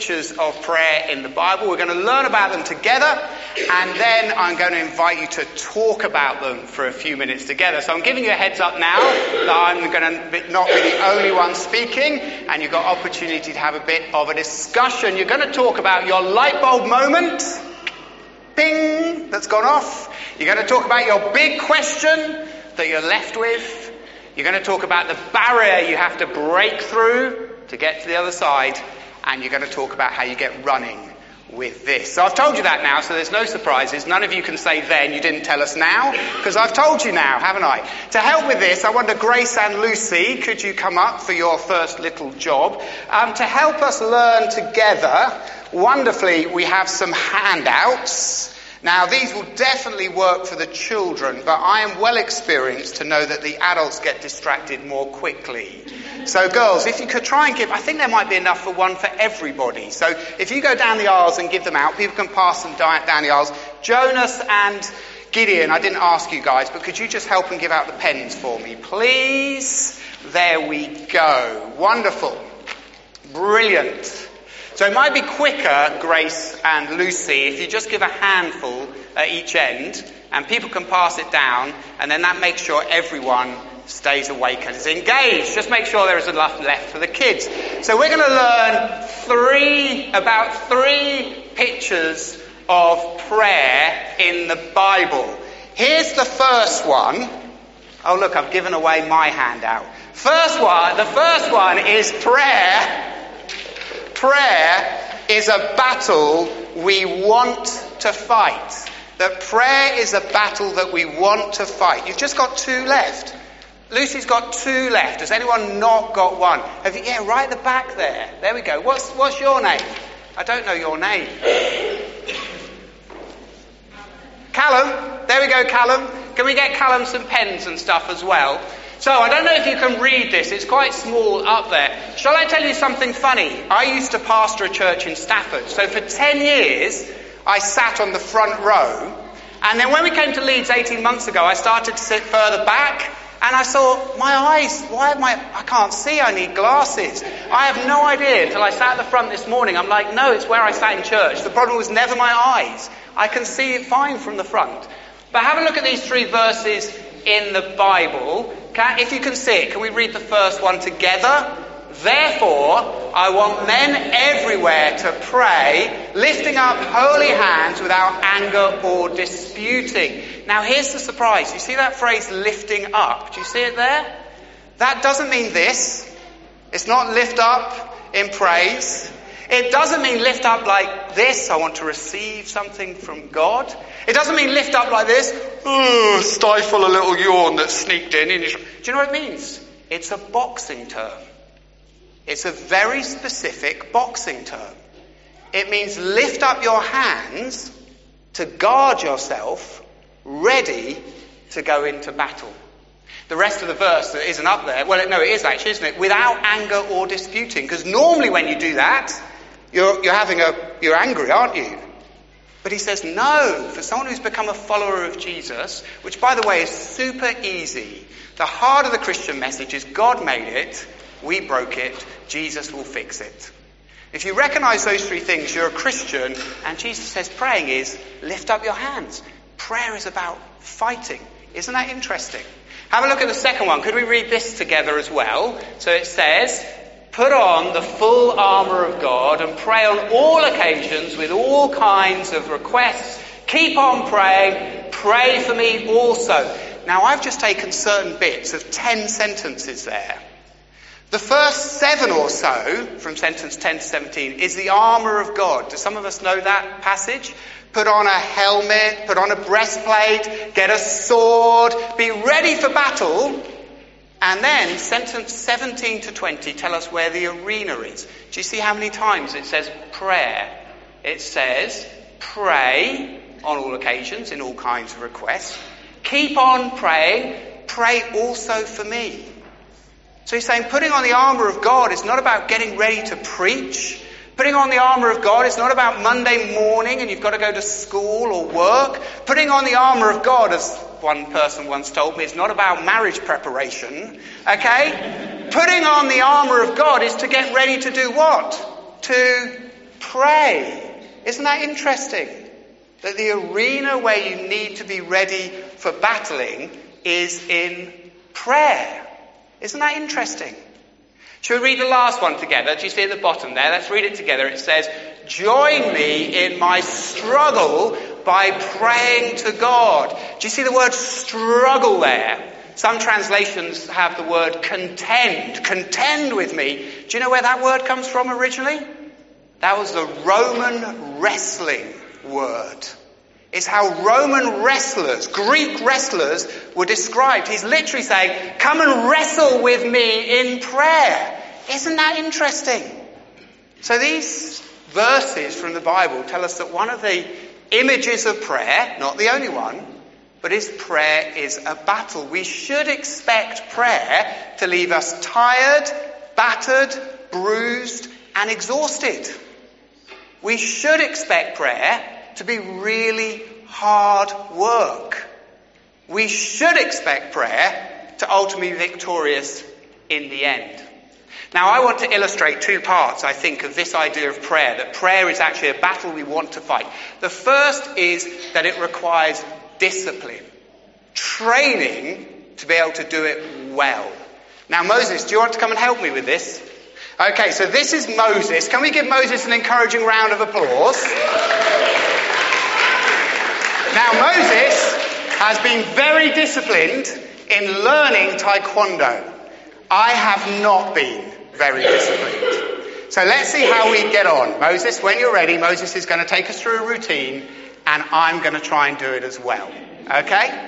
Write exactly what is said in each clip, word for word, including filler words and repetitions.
pictures of prayer in the Bible. We're going to learn about them together, and then I'm going to invite you to talk about them for a few minutes together. So I'm giving you a heads up now that I'm going to not be the only one speaking, and you've got opportunity to have a bit of a discussion. You're going to talk about your light bulb moment, ping, that's gone off. You're going to talk about your big question that you're left with. You're going to talk about the barrier you have to break through to get to the other side, and you're going to talk about how you get running with this. So I've told you that now, so there's no surprises. None of you can say then, you didn't tell us now, because I've told you now, haven't I? To help with this, I wonder, Grace and Lucy, could you come up for your first little job? Um, to help us learn together, wonderfully, we have some handouts. Now, these will definitely work for the children, but I am well experienced to know that the adults get distracted more quickly. So, girls, if you could try and give, I think there might be enough for one for everybody. So, if you go down the aisles and give them out, people can pass them down the aisles. Jonas and Gideon, I didn't ask you guys, but could you just help and give out the pens for me, please? There we go. Wonderful. Brilliant. So it might be quicker, Grace and Lucy, if you just give a handful at each end and people can pass it down, and then that makes sure everyone stays awake and is engaged. Just make sure there is enough left for the kids. So we're going to learn three, about three pictures of prayer in the Bible. Here's the first one. Oh look, I've given away my handout. First one, the first one is prayer. Prayer is a battle we want to fight. That prayer is a battle that we want to fight. You've just got two left. Lucy's got two left. Has anyone not got one? Have you, yeah, right at the back there. There we go. What's what's your name? I don't know your name. Callum. There we go, Callum. Can we get Callum some pens and stuff as well? So, I don't know if you can read this, it's quite small up there. Shall I tell you something funny? I used to pastor a church in Stafford, so for ten years, I sat on the front row, and then when we came to Leeds eighteen months ago, I started to sit further back, and I saw, my eyes, why have my, I can't see, I need glasses. I have no idea until I sat at the front this morning. I'm like, no, it's where I sat in church. The problem was never my eyes. I can see it fine from the front. But have a look at these three verses in the Bible. Can, if you can see it, can we read the first one together? Therefore, I want men everywhere to pray, lifting up holy hands without anger or disputing. Now here's the surprise. You see that phrase, lifting up? Do you see it there? That doesn't mean this. It's not lift up in praise. It doesn't mean lift up like this. I want to receive something from God. It doesn't mean lift up like this. Ooh, stifle a little yawn that sneaked in. Do you know what it means? It's a boxing term. It's a very specific boxing term. It means lift up your hands to guard yourself, ready to go into battle. The rest of the verse that isn't up there, well, no, it is actually, isn't it? Without anger or disputing. Because normally when you do that, you're, you're having a, you're angry, aren't you? But he says, no, for someone who's become a follower of Jesus, which, by the way, is super easy. The heart of the Christian message is God made it, we broke it, Jesus will fix it. If you recognize those three things, you're a Christian, and Jesus says praying is lift up your hands. Prayer is about fighting. Isn't that interesting? Have a look at the second one. Could we read this together as well? So it says, put on the full armour of God and pray on all occasions with all kinds of requests. Keep on praying. Pray for me also. Now, I've just taken certain bits of ten sentences there. The first seven or so, from sentence ten to seventeen, is the armour of God. Do some of us know that passage? Put on a helmet, put on a breastplate, get a sword, be ready for battle. And then sentence seventeen to twenty tell us where the arena is. Do you see how many times it says prayer? It says pray on all occasions, in all kinds of requests. Keep on praying. Pray also for me. So he's saying putting on the armour of God is not about getting ready to preach. Putting on the armour of God is not about Monday morning and you've got to go to school or work. Putting on the armour of God, as one person once told me, is not about marriage preparation. Okay? Putting on the armour of God is to get ready to do what? To pray. Isn't that interesting? That the arena where you need to be ready for battling is in prayer. Isn't that interesting? Shall we read the last one together? Do you see at the bottom there? Let's read it together. It says, join me in my struggle by praying to God. Do you see the word struggle there? Some translations have the word contend. Contend with me. Do you know where that word comes from originally? That was the Roman wrestling word. It's how Roman wrestlers, Greek wrestlers, were described. He's literally saying, come and wrestle with me in prayer. Isn't that interesting? So these verses from the Bible tell us that one of the images of prayer, not the only one, but is prayer is a battle. We should expect prayer to leave us tired, battered, bruised, and exhausted. We should expect prayer to be really hard work. We should expect prayer to ultimately be victorious in the end. Now, I want to illustrate two parts, I think, of this idea of prayer, that prayer is actually a battle we want to fight. The first is that it requires discipline, training to be able to do it well. Now, Moses, do you want to come and help me with this? Okay, so this is Moses. Can we give Moses an encouraging round of applause? Now, Moses has been very disciplined in learning Taekwondo. I have not been very disciplined. So let's see how we get on. Moses, when you're ready, Moses is going to take us through a routine, and I'm going to try and do it as well. Okay?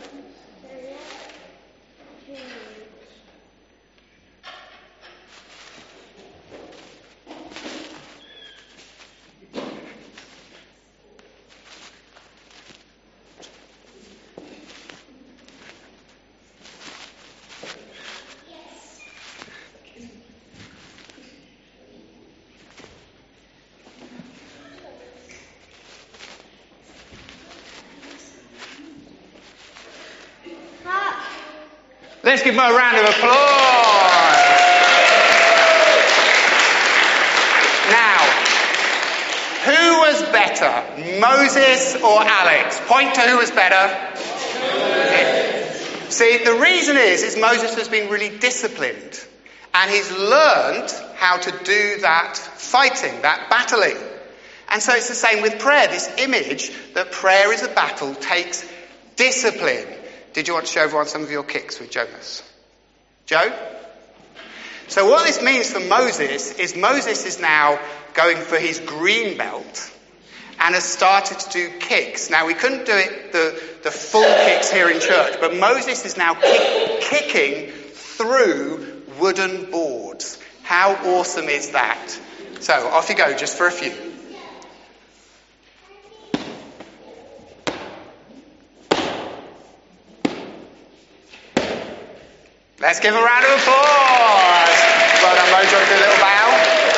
Let's give him a round of applause. Now, who was better, Moses or Alex? Point to who was better. See, the reason is, is Moses has been really disciplined, and he's learned how to do that fighting, that battling. And so it's the same with prayer. This image that prayer is a battle takes discipline. Did you want to show everyone some of your kicks with Jonas? Joe? So what this means for Moses is Moses is now going for his green belt and has started to do kicks. Now, we couldn't do it the, the full kicks here in church, but Moses is now kick, kicking through wooden boards. How awesome is that? So off you go, just for a few. Let's give a round of applause. Well done, Mo. Do you want to do a little bow?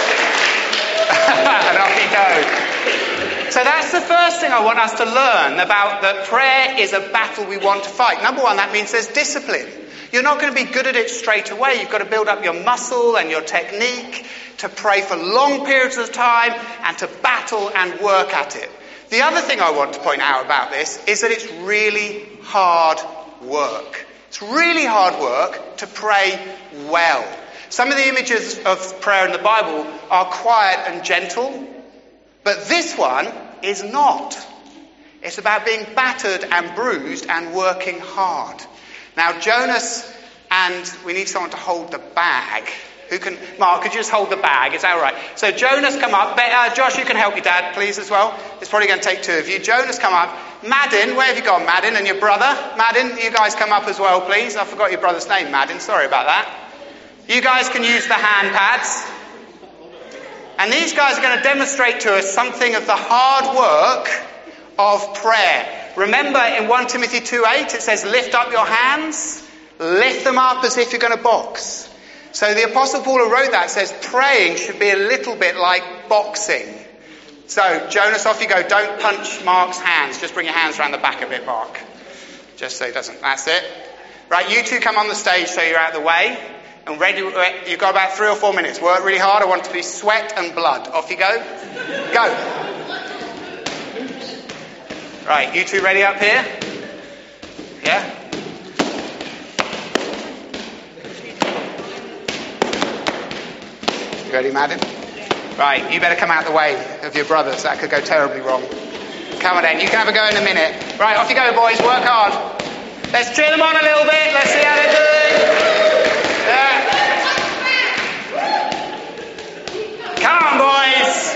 And off you go. So that's the first thing I want us to learn about that prayer is a battle we want to fight. Number one, that means there's discipline. You're not going to be good at it straight away. You've got to build up your muscle and your technique to pray for long periods of time and to battle and work at it. The other thing I want to point out about this is that it's really hard work. It's really hard work to pray well. Some of the images of prayer in the Bible are quiet and gentle, but this one is not. It's about being battered and bruised and working hard. Now, Jonas, and we need someone to hold the bag. Who can, Mark, could you just hold the bag? Is that all right? So Jonas, come up. Uh, Josh, you can help your dad, please, as well. It's probably going to take two of you. Jonas, come up. Madden, where have you gone, Madden? And your brother? Madden, you guys come up as well, please. I forgot your brother's name, Madden. Sorry about that. You guys can use the hand pads. And these guys are going to demonstrate to us something of the hard work of prayer. Remember in First Timothy two eight, it says, lift up your hands. Lift them up as if you're going to box. So the Apostle Paul who wrote that says praying should be a little bit like boxing. So, Jonas, off you go. Don't punch Mark's hands. Just bring your hands around the back a bit, Mark. Just so he doesn't. That's it. Right, you two come on the stage so you're out of the way. and ready. You've got about three or four minutes. Work really hard. I want it to be sweat and blood. Off you go. Go. Right, you two ready up here? Yeah? You ready, Madden? Right, you better come out the way of your brothers. That could go terribly wrong. Come on then, you can have a go in a minute. Right, off you go, boys. Work hard. Let's cheer them on a little bit. Let's see how they're doing. Yeah. Come on, boys.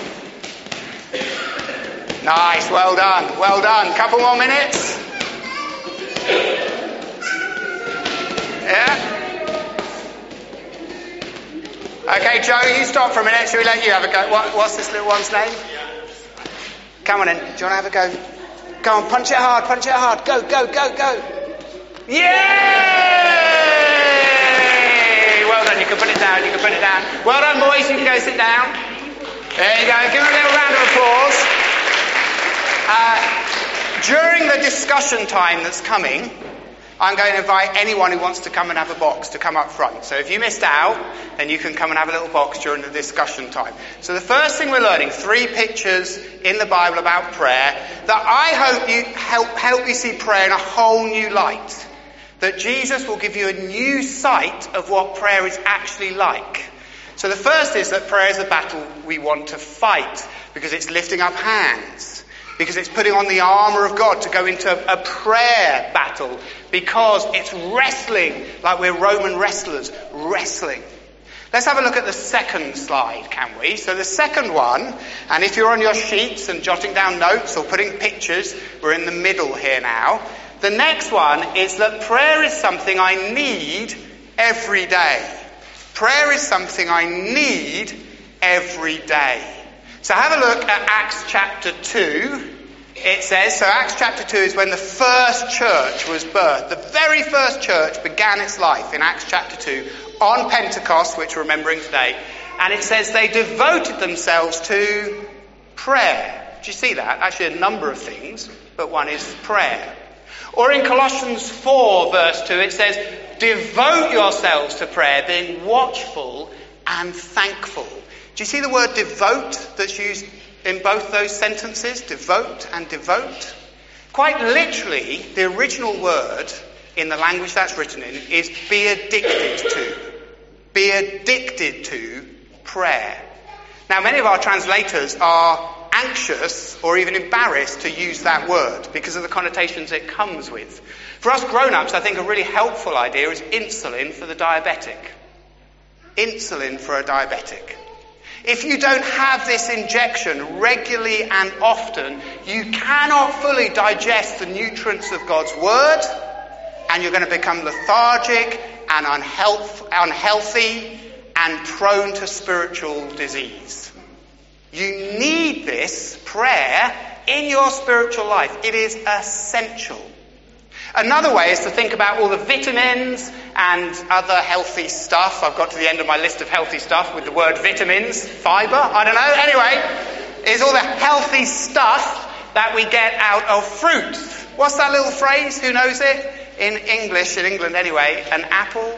Nice, well done, well done. Couple more minutes. Yeah. Okay, Joe, you stop for a minute. Shall we let you have a go? What, what's this little one's name? Come on in. Do you want to have a go? Go on, punch it hard, punch it hard. Go, go, go, go. Yay! Well done. You can put it down. You can put it down. Well done, boys. You can go sit down. There you go. Give them a little round of applause. Uh, during the discussion time that's coming, I'm going to invite anyone who wants to come and have a box to come up front. So if you missed out, then you can come and have a little box during the discussion time. So the first thing we're learning, three pictures in the Bible about prayer, that I hope you help, help you see prayer in a whole new light. That Jesus will give you a new sight of what prayer is actually like. So the first is that prayer is a battle we want to fight, because it's lifting up hands. Because it's putting on the armour of God to go into a prayer battle. Because it's wrestling like we're Roman wrestlers. Wrestling. Let's have a look at the second slide, can we? So the second one, and if you're on your sheets and jotting down notes or putting pictures, we're in the middle here now. The next one is that prayer is something I need every day. Prayer is something I need every day. So have a look at Acts chapter two. It says, so Acts chapter two is when the first church was birthed. The very first church began its life in Acts chapter two on Pentecost, which we're remembering today. And it says they devoted themselves to prayer. Do you see that? Actually a number of things, but one is prayer. Or in Colossians four verse two it says, devote yourselves to prayer, being watchful and thankful. Do you see the word devote that's used in both those sentences? Devote and devote. Quite literally, the original word in the language that's written in is be addicted to. Be addicted to prayer. Now, many of our translators are anxious or even embarrassed to use that word because of the connotations it comes with. For us grown-ups, I think a really helpful idea is insulin for the diabetic. Insulin for a diabetic. If you don't have this injection regularly and often, you cannot fully digest the nutrients of God's word, and you're going to become lethargic and unhealth, unhealthy and prone to spiritual disease. You need this prayer in your spiritual life. It is essential. Another way is to think about all the vitamins and other healthy stuff. I've got to the end of my list of healthy stuff with the word vitamins, fibre, I don't know. Anyway, is all the healthy stuff that we get out of fruit. What's that little phrase? Who knows it? In English, in England anyway, an apple.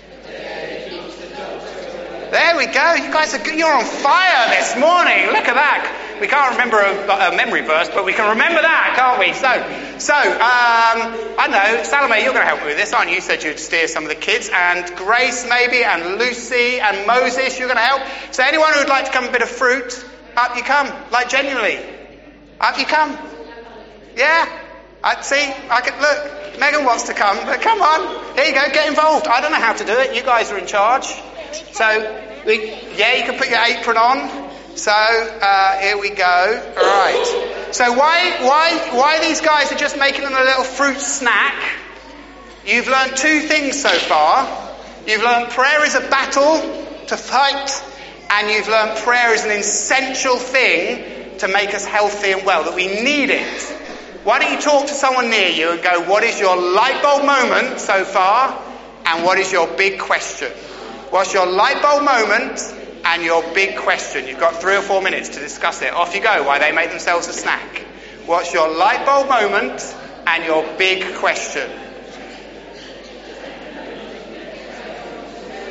There we go. You guys are good. You're on fire this morning. Look at that. We can't remember a, a memory verse, but we can remember that, can't we? So, so um, I know, Salome, you're going to help me with this, aren't you? You said you'd steer some of the kids, and Grace maybe, and Lucy, and Moses, you're going to help. So anyone who would like to come a bit of fruit, up you come. Like genuinely, up you come. Yeah, I see. I can look. Megan wants to come, but come on. Here you go. Get involved. I don't know how to do it. You guys are in charge. So, we, yeah, you can put your apron on. So, uh, here we go. All right. So why, why, why these guys are just making them a little fruit snack? You've learned two things so far. You've learned prayer is a battle to fight, and you've learned prayer is an essential thing to make us healthy and well, that we need it. Why don't you talk to someone near you and go, what is your light bulb moment so far, and what is your big question? What's your light bulb moment and your big question? You've got three or four minutes to discuss it. Off you go, why they make themselves a snack. What's your light bulb moment and your big question?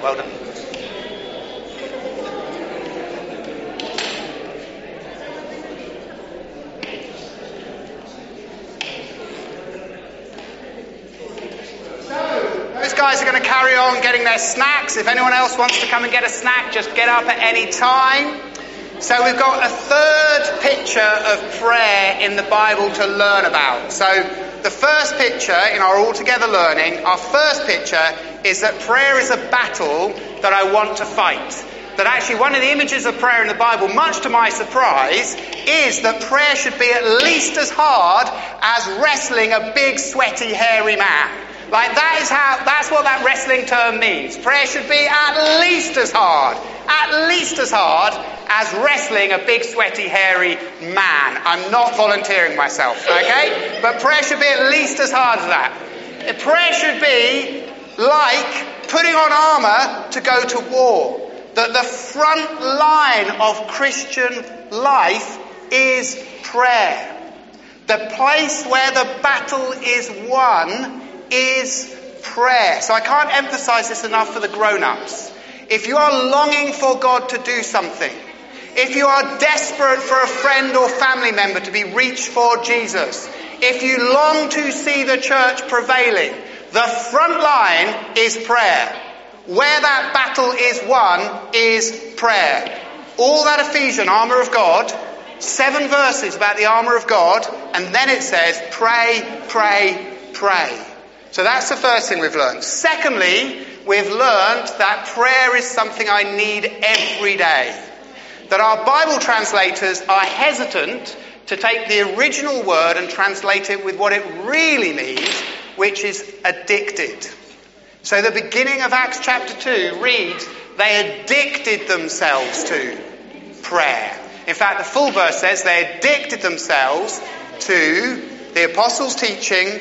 Well done. Those guys are going to carry on getting their snacks. If anyone else wants to come and get a snack, just get up at any time. So we've got a third picture of prayer in the Bible to learn about. So the first picture in our All Together Learning, our first picture is that prayer is a battle that I want to fight. That actually one of the images of prayer in the Bible, much to my surprise, is that prayer should be at least as hard as wrestling a big, sweaty, hairy man. Like that is how, that's what that wrestling term means. Prayer should be at least as hard, at least as hard as wrestling a big, sweaty, hairy man. I'm not volunteering myself, okay? But prayer should be at least as hard as that. Prayer should be like putting on armour to go to war. That the front line of Christian life is prayer. The place where the battle is won is prayer. So I can't emphasize this enough for the grown-ups. If you are longing for God to do something, if you are desperate for a friend or family member to be reached for Jesus, if you long to see the church prevailing, the front line is prayer. Where that battle is won is prayer. All that Ephesian armour of God, seven verses about the armour of God, and then it says, pray, pray, pray. So that's the first thing we've learned. Secondly, we've learned that prayer is something I need every day. That our Bible translators are hesitant to take the original word and translate it with what it really means, which is addicted. So the beginning of Acts chapter two reads, they addicted themselves to prayer. In fact, the full verse says they addicted themselves to the apostles' teaching,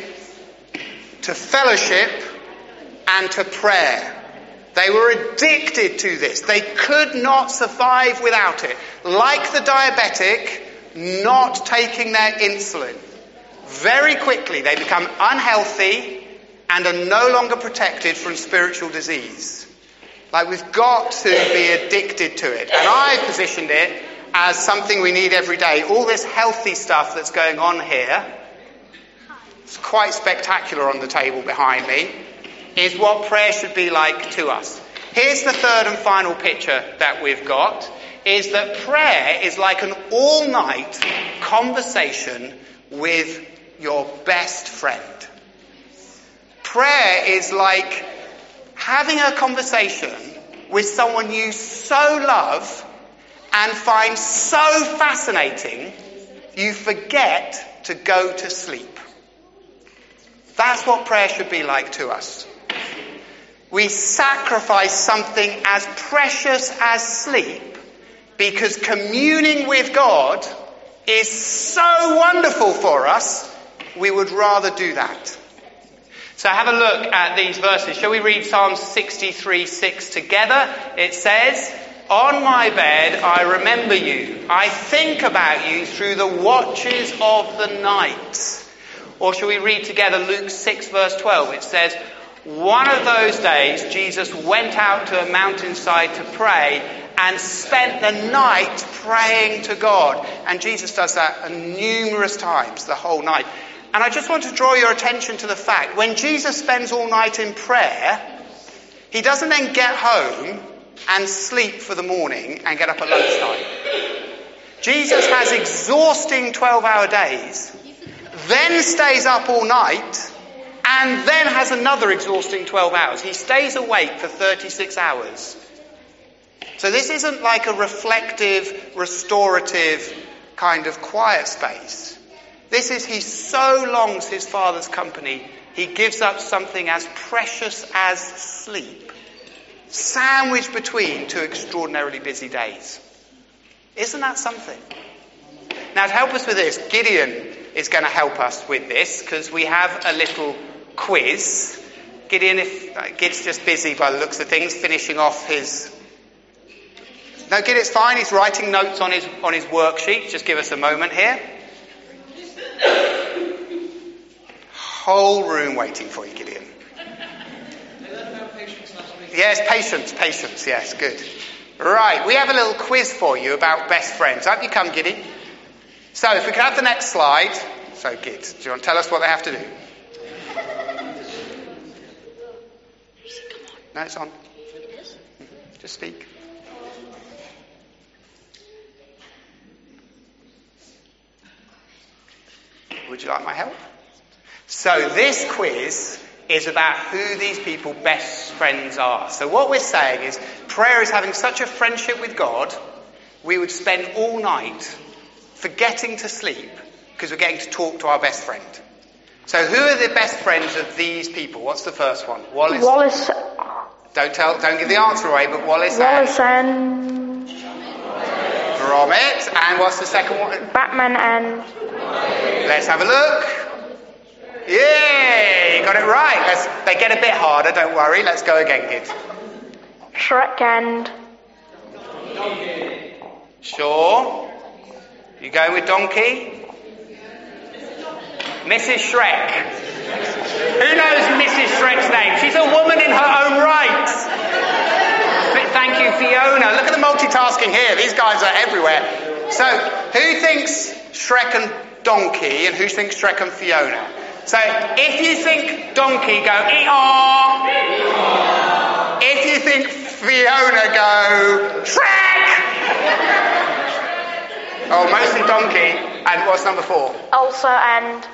to fellowship, and to prayer. They were addicted to this. They could not survive without it. Like the diabetic not taking their insulin. Very quickly they become unhealthy and are no longer protected from spiritual disease. Like we've got to be addicted to it. And I positioned it as something we need every day. All this healthy stuff that's going on here, it's quite spectacular on the table behind me, is what prayer should be like to us. Here's the third and final picture that we've got, is that prayer is like an all-night conversation with your best friend. Prayer is like having a conversation with someone you so love and find so fascinating, you forget to go to sleep. That's what prayer should be like to us. We sacrifice something as precious as sleep because communing with God is so wonderful for us, we would rather do that. So have a look at these verses. Shall we read Psalm sixty-three six together? It says, on my bed I remember you. I think about you through the watches of the night. Or shall we read together Luke six verse twelve? It says, one of those days Jesus went out to a mountainside to pray and spent the night praying to God. And Jesus does that numerous times, the whole night. And I just want to draw your attention to the fact, when Jesus spends all night in prayer, he doesn't then get home and sleep for the morning and get up at lunchtime. Jesus has exhausting twelve-hour days, then stays up all night, and then has another exhausting twelve hours. He stays awake for thirty-six hours. So this isn't like a reflective, restorative kind of quiet space. This is he so longs his Father's company, he gives up something as precious as sleep, sandwiched between two extraordinarily busy days. Isn't that something? Now, to help us with this, Gideon is going to help us with this, because we have a little quiz. Gideon, if uh, Gid's just busy by the looks of things, finishing off his... No, Gid, it's fine. He's writing notes on his on his worksheet. Just give us a moment here. Whole room waiting for you, Gideon. I learned about patience last week. Yes, patience, patience, yes, good. Right, we have a little quiz for you about best friends. Up you come, Giddy. So, if we could have the next slide. So, Gid, do you want to tell us what they have to do? No, it's on. Just speak. Would you like my help? So, this quiz is about who these people best friends are. So what we're saying is prayer is having such a friendship with God, we would spend all night forgetting to sleep because we're getting to talk to our best friend. So who are the best friends of these people? What's the first one? Wallace. Wallace. Don't tell, don't give the answer away, but Wallace, Wallace and... and... Gromit. And what's the second one? Batman and... Let's have a look. Yeah, you got it right. Let's, they get a bit harder, don't worry. Let's go again, kids. Shrek and... Sure. You going with Donkey? Missus Shrek. Who knows Missus Shrek's name? She's a woman in her own right. Thank you, Fiona. Look at the multitasking here. These guys are everywhere. So, who thinks Shrek and Donkey, and who thinks Shrek and Fiona? So, if you think Donkey, go ee-aw. If you think Fiona, go Shrek. Oh, mostly Donkey. And what's number four? Elsa and...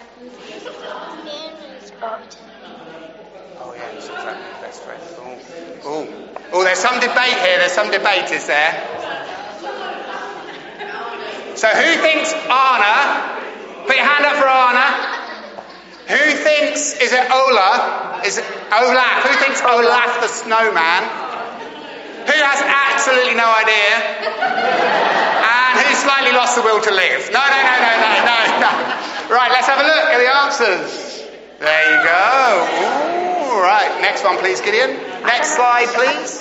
Oh, yeah, so that best friend. Oh, oh, oh, there's some debate here. There's some debate, is there? So, who thinks Anna? Put your hand up for Anna. Who thinks, is it Ola? Is it Olaf? Who thinks Olaf the snowman? Who has absolutely no idea? And who slightly lost the will to live? No, no, no, no, no, no, no. Right, let's have a look at the answers. There you go. Ooh, right, next one please, Gideon. Next slide, please.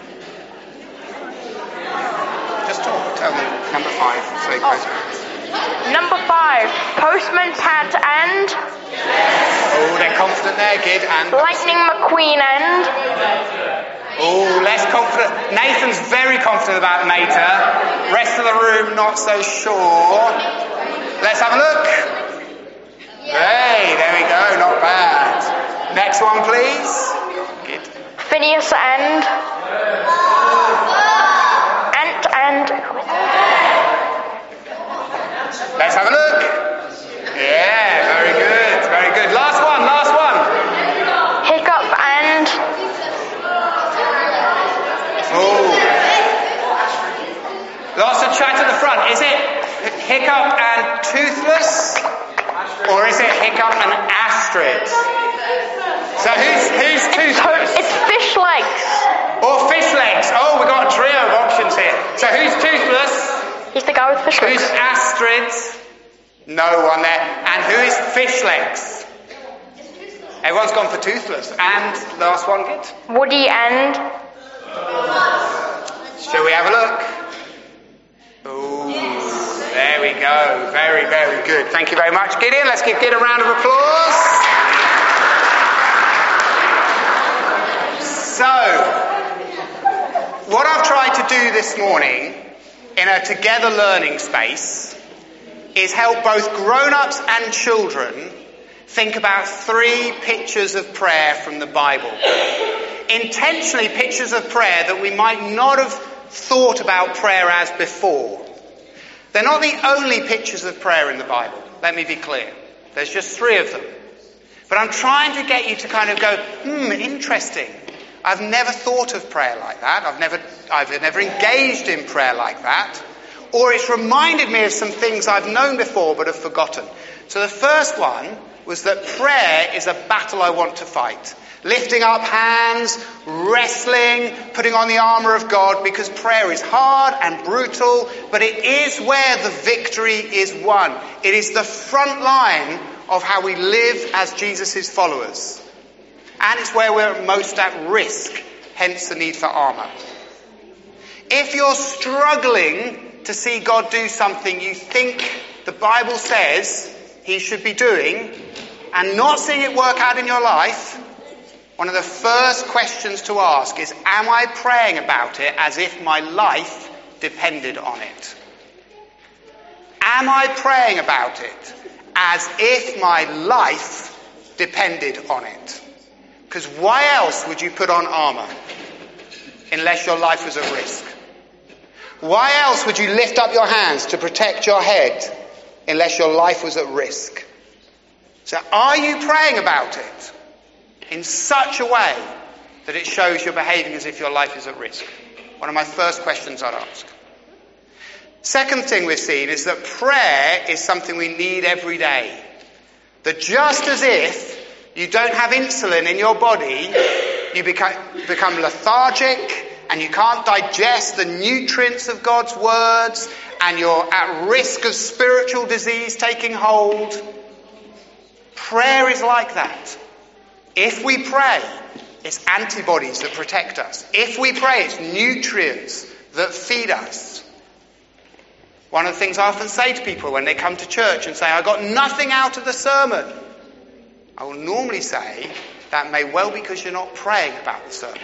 Just talk, tell me. Number five. Say postman. Number five, Postman's Hat and... Oh, they're confident there, kid. And Lightning McQueen and... Oh, less confident. Nathan's very confident about Mater. Rest of the room, not so sure. Let's have a look. Hey, there we go. Not bad. Next one, please. Good. Phineas and... Ant and... Let's have a look. Yeah, very good, very good. Last one, last one. Hiccup and... Oh. Lots of chat at the front. Is it Hiccup and Toothless? Or is it Hiccup and Astrid? So who's, who's Toothless? It's Fish Legs. Or Fish Legs. Oh, we've got a trio of options here. So who's Toothless? He's the guy with fish legs. Who's Astrid? No one there. And who is Fish Legs? Everyone's gone for Toothless. And last one, kid? Woody and... Shall we have a look? Ooh, there we go. Very, very good. Thank you very much, Gideon. Let's give Gideon a round of applause. So, what I've tried to do this morning in a together learning space is help both grown-ups and children think about three pictures of prayer from the Bible. Intentionally pictures of prayer that we might not have thought about prayer as before. They're not the only pictures of prayer in the Bible, let me be clear. There's just three of them. But I'm trying to get you to kind of go, hmm, interesting. I've never thought of prayer like that. I've never, I've never engaged in prayer like that. Or it's reminded me of some things I've known before but have forgotten. So the first one was that prayer is a battle I want to fight. Lifting up hands, wrestling, putting on the armour of God, because prayer is hard and brutal, but it is where the victory is won. It is the front line of how we live as Jesus' followers. And it's where we're most at risk, hence the need for armour. If you're struggling to see God do something you think the Bible says he should be doing, and not seeing it work out in your life, one of the first questions to ask is, am I praying about it as if my life depended on it? Am I praying about it as if my life depended on it? Because why else would you put on armour unless your life was at risk? Why else would you lift up your hands to protect your head unless your life was at risk? So are you praying about it in such a way that it shows you're behaving as if your life is at risk? One of my first questions I'd ask. Second thing we've seen is that prayer is something we need every day. That just as if you don't have insulin in your body, you become, become lethargic and you can't digest the nutrients of God's words and you're at risk of spiritual disease taking hold. Prayer is like that. If we pray, it's antibodies that protect us. If we pray, it's nutrients that feed us. One of the things I often say to people when they come to church and say, I got nothing out of the sermon, I will normally say, that may well be because you're not praying about the sermon.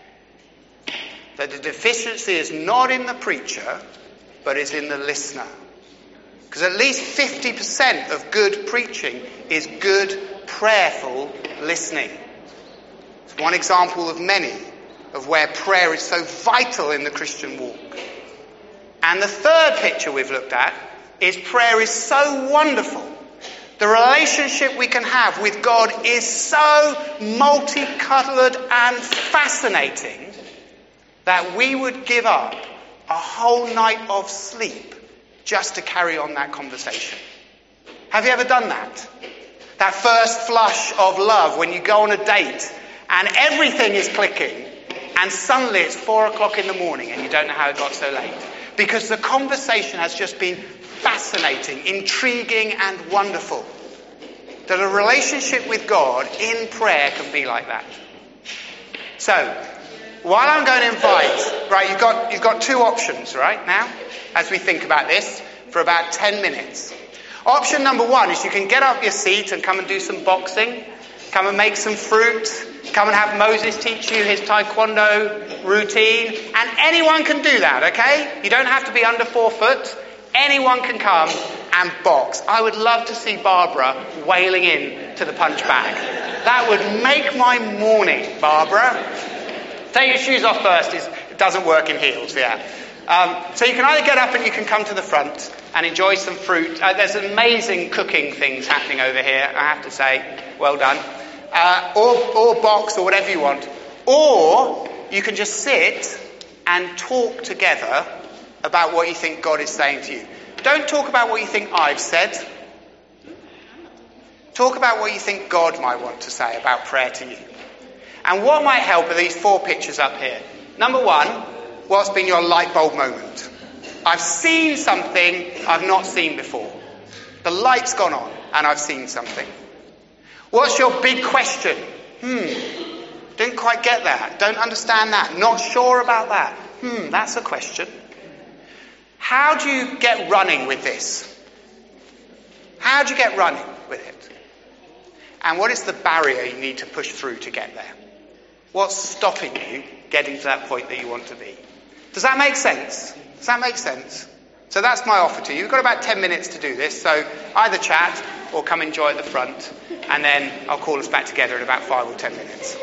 That the deficiency is not in the preacher, but is in the listener. Because at least fifty percent of good preaching is good, prayerful listening. It's one example of many of where prayer is so vital in the Christian walk. And the third picture we've looked at is prayer is so wonderful. The relationship we can have with God is so multicoloured and fascinating that we would give up a whole night of sleep just to carry on that conversation. Have you ever done that? That first flush of love when you go on a date and everything is clicking and suddenly it's four o'clock in the morning and you don't know how it got so late. Because the conversation has just been fascinating, intriguing and wonderful. That a relationship with God in prayer can be like that. So, while I'm going to invite, right, you've got, you've got two options right now as we think about this for about ten minutes. Option number one is you can get up your seat and come and do some boxing, come and make some fruit, come and have Moses teach you his taekwondo routine, and anyone can do that, okay? You don't have to be under four foot. Anyone can come and box. I would love to see Barbara wailing in to the punch bag. That would make my morning, Barbara. Take your shoes off first. It doesn't work in heels, yeah. Um, so you can either get up and you can come to the front and enjoy some fruit. Uh, there's amazing cooking things happening over here, I have to say. Well done. Uh, or, or box or whatever you want. Or you can just sit and talk together about what you think God is saying to you. Don't talk about what you think I've said. Talk about what you think God might want to say about prayer to you. And what might help are these four pictures up here. Number one, what's been your light bulb moment? I've seen something I've not seen before. The light's gone on and I've seen something. What's your big question? Hmm, didn't quite get that. Don't understand that. Not sure about that. Hmm, that's a question. How do you get running with this? How do you get running with it? And what is the barrier you need to push through to get there? What's stopping you getting to that point that you want to be? Does that make sense? Does that make sense? So that's my offer to you. You've got about ten minutes to do this, so either chat or come enjoy at the front, and then I'll call us back together in about five or ten minutes.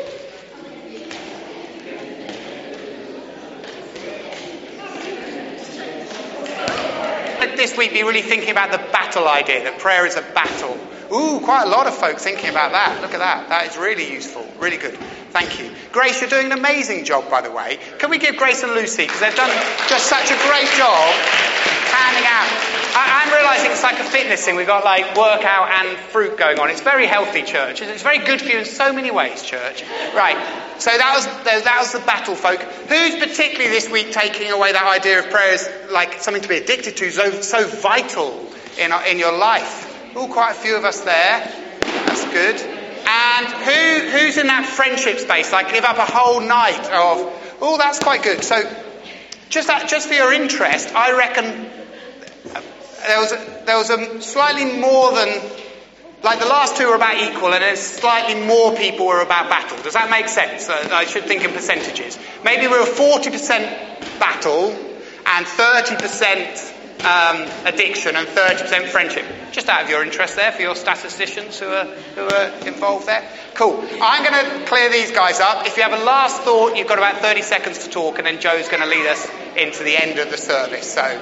This week be really thinking about the battle idea, that prayer is a battle. Ooh, quite a lot of folk thinking about that. Look at that. That is really useful. Really good. Thank you. Grace, you're doing an amazing job, by the way. Can we give Grace and Lucy, because they've done just such a great job handing out. I, I'm realising it's like a fitness thing. We've got like workout and fruit going on. It's very healthy, church. It's very good for you in so many ways, church. Right. So that was that was the battle, folk. Who's particularly this week taking away that idea of prayer as like something to be addicted to, so, so vital in, in your life? Oh, quite a few of us there. That's good. And who who's in that friendship space? Like give up a whole night of, oh, that's quite good. So just that, just for your interest, I reckon there was a, there was a slightly more than Like the last two are about equal and then slightly more people are about battle. Does that make sense? Uh, I should think in percentages. Maybe we're forty percent battle and thirty percent um, addiction and thirty percent friendship. Just out of your interest there for your statisticians who are, who are involved there. Cool. I'm going to clear these guys up. If you have a last thought, you've got about thirty seconds to talk and then Joe's going to lead us into the end of the service. So...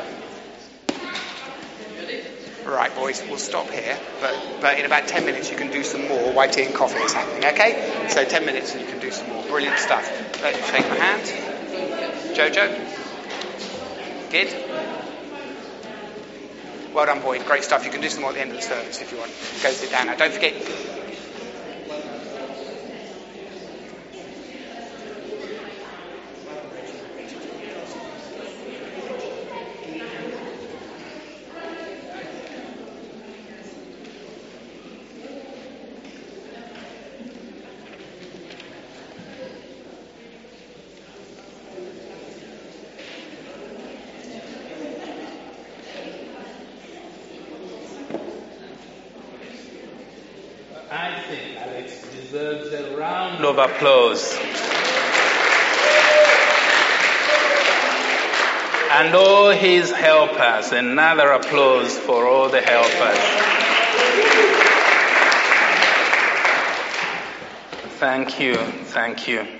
Right, boys, we'll stop here, but, but in about ten minutes you can do some more while tea and coffee is happening, okay? So ten minutes and you can do some more. Brilliant stuff. Let me shake my hand. Jojo? Good? Well done, Boyd. Great stuff. You can do some more at the end of the service if you want. Go sit down now. Don't forget... I think Alex deserves a round of applause. And all his helpers, another applause for all the helpers. Thank you, thank you.